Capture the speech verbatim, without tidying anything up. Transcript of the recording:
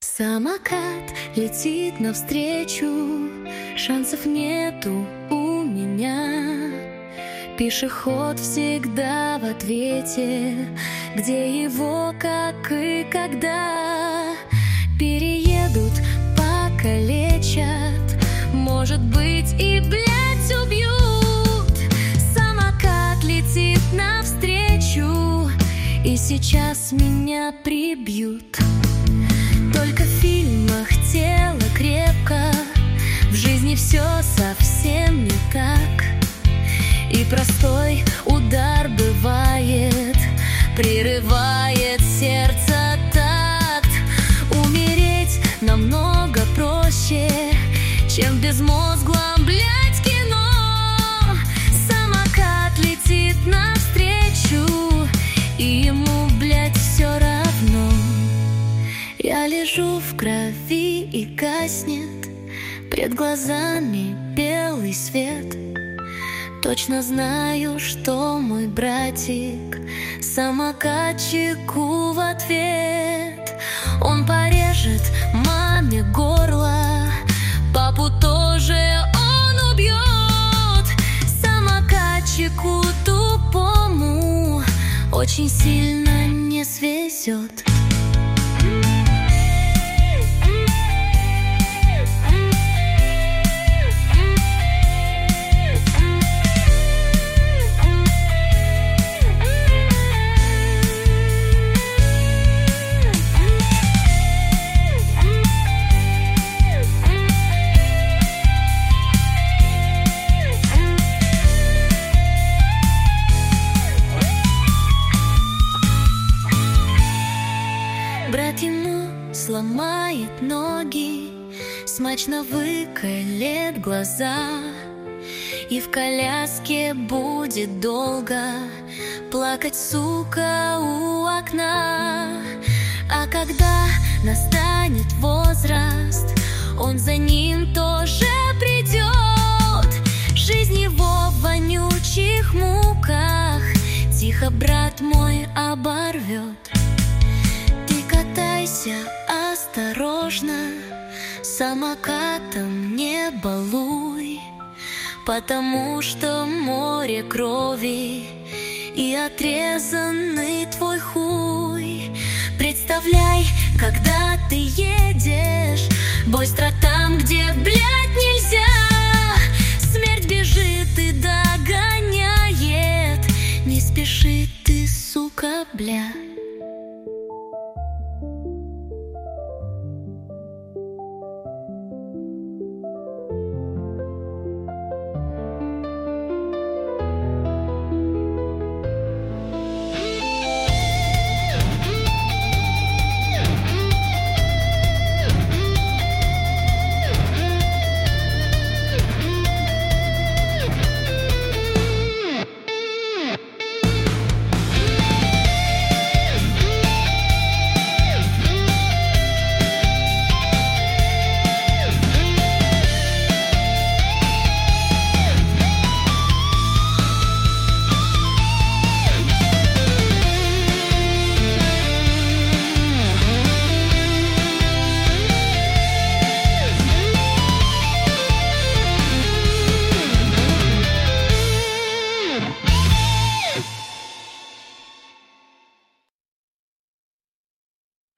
Самокат летит навстречу, шансов нету у меня. Пешеход всегда в ответе, где его, как и когда. Переедут, покалечат, может быть и, блядь, убьют. Самокат летит навстречу, и сейчас меня прибьют. Только в фильмах тело крепко, в жизни все совсем не так. И простой удар бывает, прерывает сердце такт. Умереть намного проще, чем в безмозглом, блядь, кино. Самокат летит навстречу, и ему, блядь, все равно. Я лежу в крови и гаснет пред глазами белый свет. Точно знаю, что мой братик самокатчику в ответ. Он порежет маме горло, папу тоже он убьет. Самокатчику тупому очень сильно не свезет. Брат ему сломает ноги, смачно выколет глаза, и в коляске будет долго плакать, сука, у окна. А когда настанет возраст, он за ним тоже придет. Жизнь его в вонючих муках тихо, брат мой, оборвет. Катайся осторожно, самокатом не балуй, потому что море крови и отрезанный твой хуй. Представляй, когда ты едешь